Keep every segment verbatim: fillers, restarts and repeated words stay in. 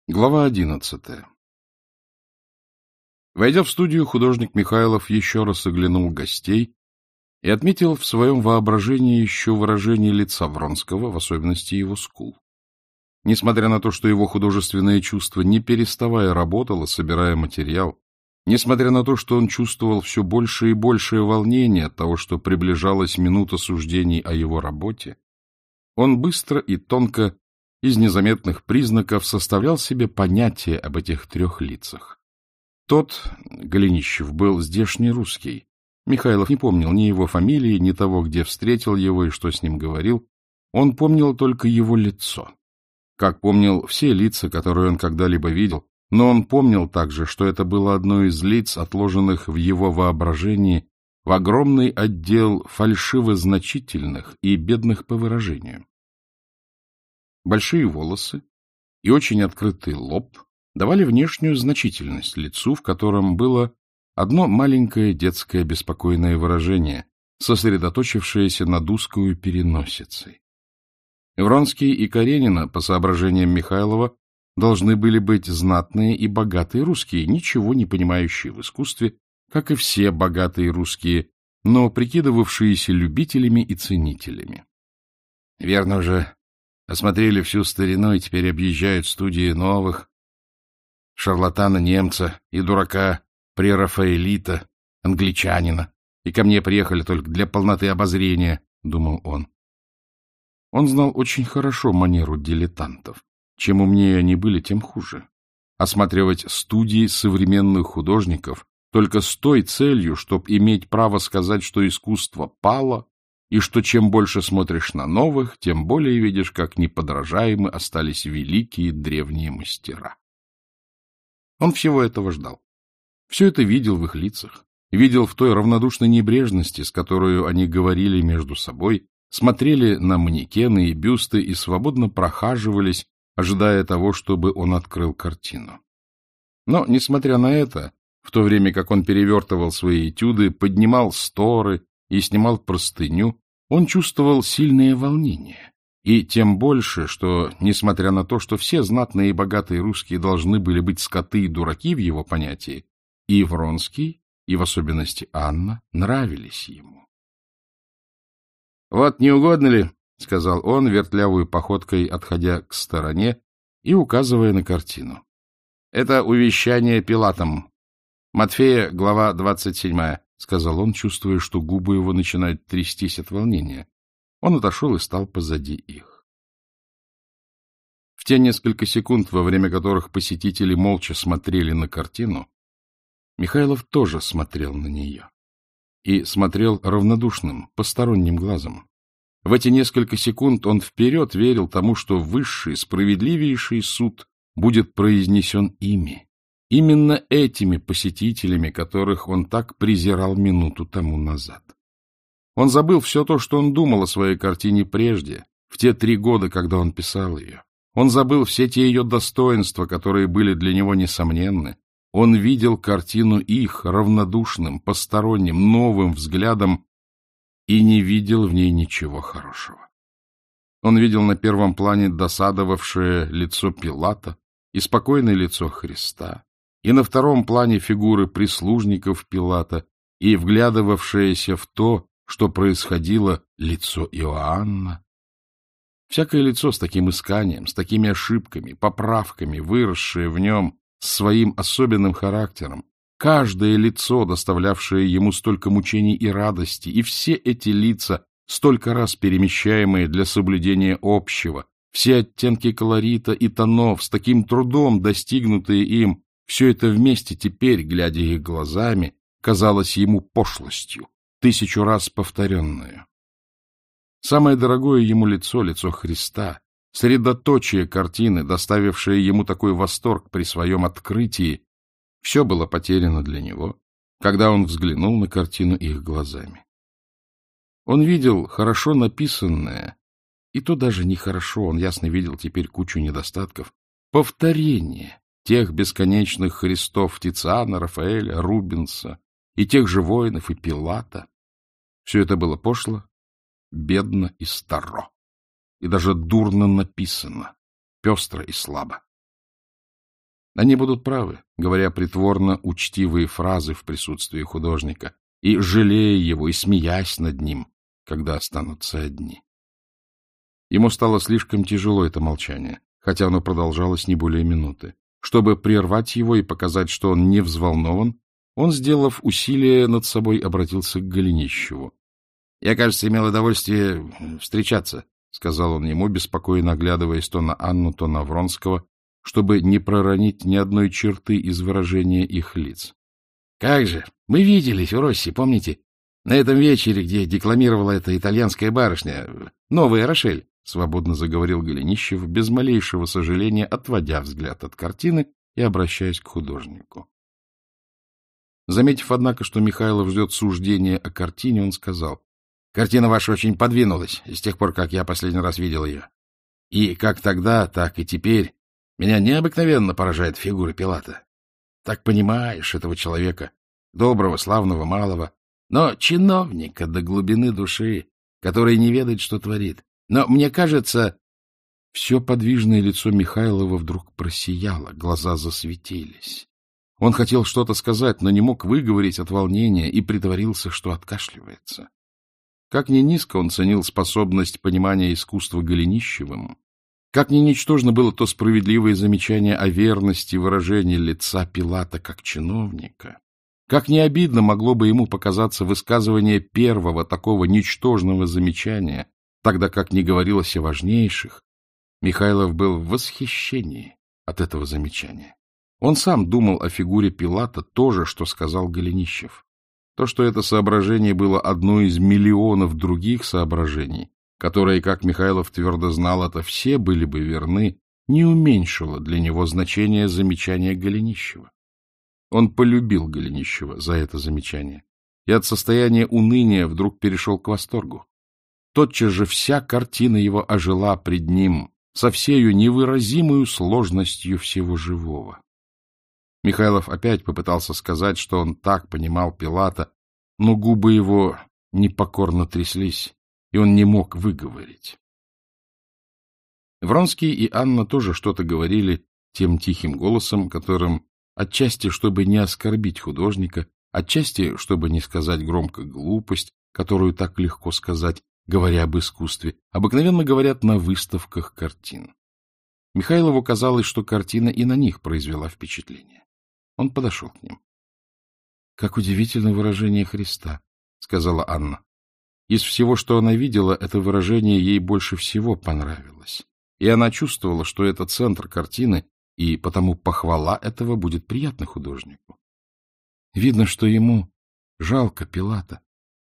Глава одиннадцатая. Войдя в студию, художник Михайлов еще раз оглянул гостей и отметил в своем воображении еще выражение лица Вронского, в особенности его скул. Несмотря на то, что его художественное чувство не переставая работало, собирая материал, несмотря на то, что он чувствовал все больше и большее волнение от того, что приближалась минута суждений о его работе, он быстро и тонко, из незаметных признаков, составлял себе понятие об этих трех лицах. Тот, Голенищев, был здешний русский. Михайлов не помнил ни его фамилии, ни того, где встретил его и что с ним говорил. Он помнил только его лицо. Как помнил все лица, которые он когда-либо видел, но он помнил также, что это было одно из лиц, отложенных в его воображении в огромный отдел фальшиво-значительных и бедных по выражению. Большие волосы и очень открытый лоб давали внешнюю значительность лицу, в котором было одно маленькое детское беспокойное выражение, сосредоточившееся над узкою переносицей. Вронский и Каренина, по соображениям Михайлова, должны были быть знатные и богатые русские, ничего не понимающие в искусстве, как и все богатые русские, но прикидывавшиеся любителями и ценителями. Верно уже. Осмотрели всю старину и теперь объезжают студии новых. Шарлатана-немца и дурака, прерафаэлита, англичанина. И ко мне приехали только для полноты обозрения, — думал он. Он знал очень хорошо манеру дилетантов. Чем умнее они были, тем хуже. Осматривать студии современных художников только с той целью, чтобы иметь право сказать, что искусство пало, и что чем больше смотришь на новых, тем более видишь, как неподражаемы остались великие древние мастера. Он всего этого ждал. Все это видел в их лицах, видел в той равнодушной небрежности, с которой они говорили между собой, смотрели на манекены и бюсты и свободно прохаживались, ожидая того, чтобы он открыл картину. Но, несмотря на это, в то время как он перевертывал свои этюды, поднимал сторы и снимал простыню, он чувствовал сильное волнение, и тем больше, что, несмотря на то, что все знатные и богатые русские должны были быть скоты и дураки в его понятии, и Вронский, и в особенности Анна, нравились ему. — Вот не угодно ли, — сказал он, вертлявой походкой отходя к стороне и указывая на картину. — Это увещание Пилатом. Матфея, глава двадцать седьмая. — сказал он, чувствуя, что губы его начинают трястись от волнения. Он отошел и стал позади их. В те несколько секунд, во время которых посетители молча смотрели на картину, Михайлов тоже смотрел на нее. И смотрел равнодушным, посторонним глазом. В эти несколько секунд он вперед верил тому, что высший, справедливейший суд будет произнесен ими. Именно этими посетителями, которых он так презирал минуту тому назад. Он забыл все то, что он думал о своей картине прежде, в те три года, когда он писал ее. Он забыл все те ее достоинства, которые были для него несомненны. Он видел картину их равнодушным, посторонним, новым взглядом и не видел в ней ничего хорошего. Он видел на первом плане досадовавшее лицо Пилата и спокойное лицо Христа, и на втором плане фигуры прислужников Пилата, и вглядывавшееся в то, что происходило, лицо Иоанна. Всякое лицо с таким исканием, с такими ошибками, поправками, выросшее в нем с своим особенным характером, каждое лицо, доставлявшее ему столько мучений и радости, и все эти лица, столько раз перемещаемые для соблюдения общего, все оттенки колорита и тонов, с таким трудом достигнутые им, все это вместе теперь, глядя их глазами, казалось ему пошлостью, тысячу раз повторенную. Самое дорогое ему лицо, лицо Христа, средоточие картины, доставившее ему такой восторг при своем открытии, все было потеряно для него, когда он взглянул на картину их глазами. Он видел хорошо написанное, и то даже нехорошо, он ясно видел теперь кучу недостатков, повторение тех бесконечных Христов Тициана, Рафаэля, Рубенса, и тех же воинов, и Пилата. Все это было пошло, бедно и старо, и даже дурно написано, пестро и слабо. Они будут правы, говоря притворно учтивые фразы в присутствии художника, и жалея его, и смеясь над ним, когда останутся одни. Ему стало слишком тяжело это молчание, хотя оно продолжалось не более минуты. Чтобы прервать его и показать, что он не взволнован, он, сделав усилие над собой, обратился к Голенищеву. — Я, кажется, имел удовольствие встречаться, — сказал он ему, беспокойно оглядываясь то на Анну, то на Вронского, чтобы не проронить ни одной черты из выражения их лиц. — Как же! Мы виделись в Росси, помните? На этом вечере, где декламировала эта итальянская барышня, новая Рошель, — свободно заговорил Голенищев, без малейшего сожаления отводя взгляд от картины и обращаясь к художнику. Заметив, однако, что Михайлов ждет суждения о картине, он сказал: — Картина ваша очень подвинулась с тех пор, как я последний раз видел ее. И как тогда, так и теперь меня необыкновенно поражает фигура Пилата. Так понимаешь этого человека, доброго, славного, малого, но чиновника до глубины души, который не ведает, что творит. Но мне кажется... Все подвижное лицо Михайлова вдруг просияло, глаза засветились. Он хотел что-то сказать, но не мог выговорить от волнения и притворился, что откашливается. Как ни низко он ценил способность понимания искусства Голенищевым, как ни ничтожно было то справедливое замечание о верности выражения лица Пилата как чиновника, как не обидно могло бы ему показаться высказывание первого такого ничтожного замечания, тогда как не говорилось о важнейших, Михайлов был в восхищении от этого замечания. Он сам думал о фигуре Пилата то же, что сказал Голенищев. То, что это соображение было одно из миллионов других соображений, которые, как Михайлов твердо знал, это все были бы верны, не уменьшило для него значение замечания Голенищева. Он полюбил Голенищева за это замечание, и от состояния уныния вдруг перешел к восторгу. Тотчас же вся картина его ожила пред ним со всею невыразимою сложностью всего живого. Михайлов опять попытался сказать, что он так понимал Пилата, но губы его непокорно тряслись, и он не мог выговорить. Вронский и Анна тоже что-то говорили тем тихим голосом, которым, отчасти, чтобы не оскорбить художника, отчасти, чтобы не сказать громко глупость, которую так легко сказать, говоря об искусстве, обыкновенно говорят на выставках картин. Михайлову казалось, что картина и на них произвела впечатление. Он подошел к ним. — Как удивительно выражение Христа, — сказала Анна. Из всего, что она видела, это выражение ей больше всего понравилось. И она чувствовала, что это центр картины, и потому похвала этого будет приятна художнику. Видно, что ему жалко Пилата.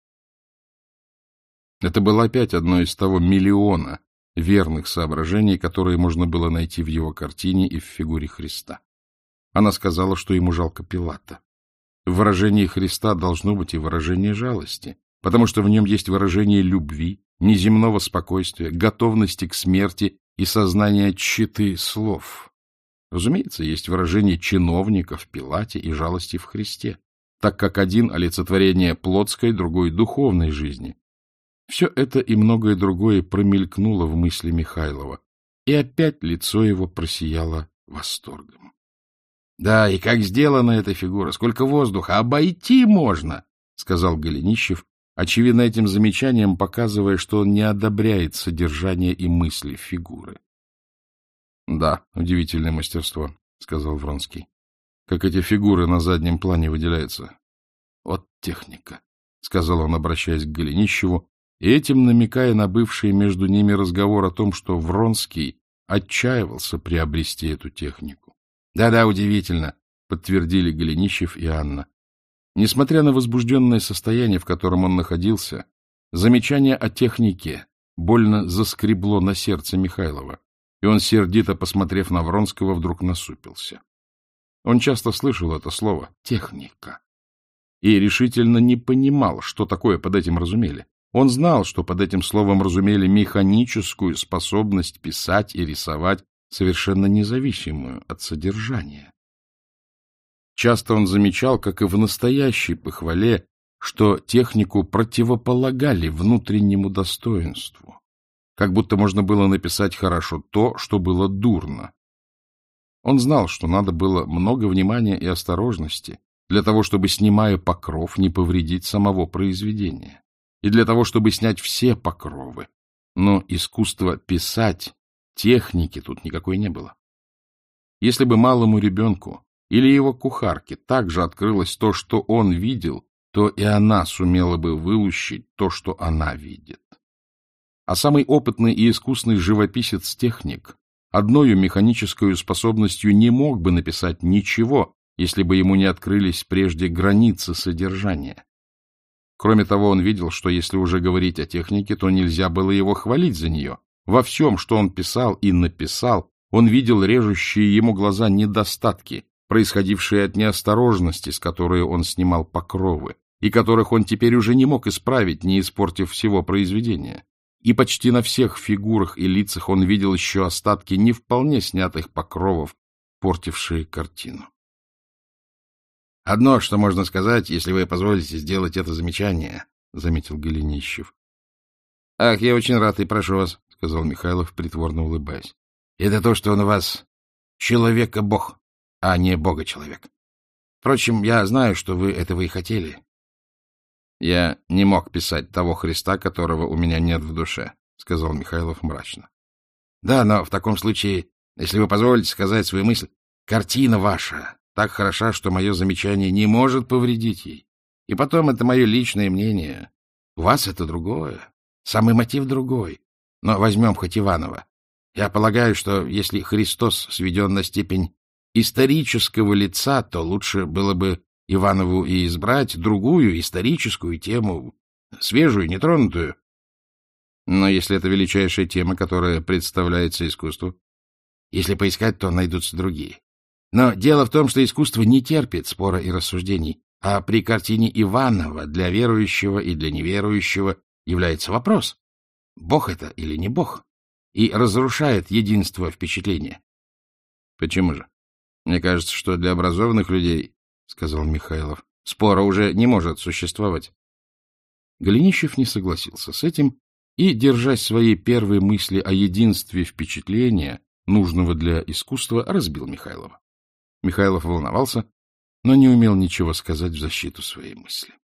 Это было опять одно из того миллиона верных соображений, которые можно было найти в его картине и в фигуре Христа. Она сказала, что ему жалко Пилата. В выражении Христа должно быть и выражение жалости, потому что в нем есть выражение любви, неземного спокойствия, готовности к смерти и сознания тщеты слов. Разумеется, есть выражение чиновника в Пилате и жалости в Христе, так как один — олицетворение плотской, другой — духовной жизни. Все это и многое другое промелькнуло в мысли Михайлова, и опять лицо его просияло восторгом. — Да, и как сделана эта фигура, сколько воздуха, обойти можно, — сказал Голенищев, очевидно этим замечанием показывая, что он не одобряет содержание и мысли фигуры. — Да, удивительное мастерство, — сказал Вронский. — Как эти фигуры на заднем плане выделяются. — Вот техника, — сказал он, обращаясь к Голенищеву, и этим намекая на бывший между ними разговор о том, что Вронский отчаивался приобрести эту технику. Да-да, удивительно, подтвердили Голенищев и Анна. Несмотря на возбужденное состояние, в котором он находился, замечание о технике больно заскребло на сердце Михайлова, и он, сердито посмотрев на Вронского, вдруг насупился. Он часто слышал это слово «техника» и решительно не понимал, что такое под этим разумели. Он знал, что под этим словом разумели механическую способность писать и рисовать, совершенно независимую от содержания. Часто он замечал, как и в настоящей похвале, что технику противополагали внутреннему достоинству, как будто можно было написать хорошо то, что было дурно. Он знал, что надо было много внимания и осторожности для того, чтобы, снимая покров, не повредить самого произведения, и для того, чтобы снять все покровы. Но искусство писать, техники тут никакой не было. Если бы малому ребенку или его кухарке также открылось то, что он видел, то и она сумела бы вылущить то, что она видит. А самый опытный и искусный живописец-техник одною механической способностью не мог бы написать ничего, если бы ему не открылись прежде границы содержания. Кроме того, он видел, что если уже говорить о технике, то нельзя было его хвалить за нее. Во всем, что он писал и написал, он видел режущие ему глаза недостатки, происходившие от неосторожности, с которой он снимал покровы, и которых он теперь уже не мог исправить, не испортив всего произведения. И почти на всех фигурах и лицах он видел еще остатки не вполне снятых покровов, портившие картину. — Одно, что можно сказать, если вы позволите сделать это замечание, — заметил Голенищев. — Ах, я очень рад и прошу вас, — сказал Михайлов, притворно улыбаясь. — Это то, что он у вас человека-бог, а не бога-человек. Впрочем, я знаю, что вы этого и хотели. — Я не мог писать того Христа, которого у меня нет в душе, — сказал Михайлов мрачно. — Да, но в таком случае, если вы позволите сказать свою мысль, картина ваша так хороша, что мое замечание не может повредить ей. И потом это мое личное мнение. У вас это другое, самый мотив другой. Но возьмем хоть Иванова. Я полагаю, что если Христос сведен на степень исторического лица, то лучше было бы Иванову и избрать другую историческую тему, свежую, нетронутую. Но если это величайшая тема, которая представляется искусству, если поискать, то найдутся другие. Но дело в том, что искусство не терпит спора и рассуждений, а при картине Иванова для верующего и для неверующего является вопрос, бог это или не бог, и разрушает единство впечатления. — Почему же? Мне кажется, что для образованных людей, — сказал Михайлов, — спора уже не может существовать. Голенищев не согласился с этим и, держась своей первой мысли о единстве впечатления, нужного для искусства, разбил Михайлова. Михайлов волновался, но не умел ничего сказать в защиту своей мысли.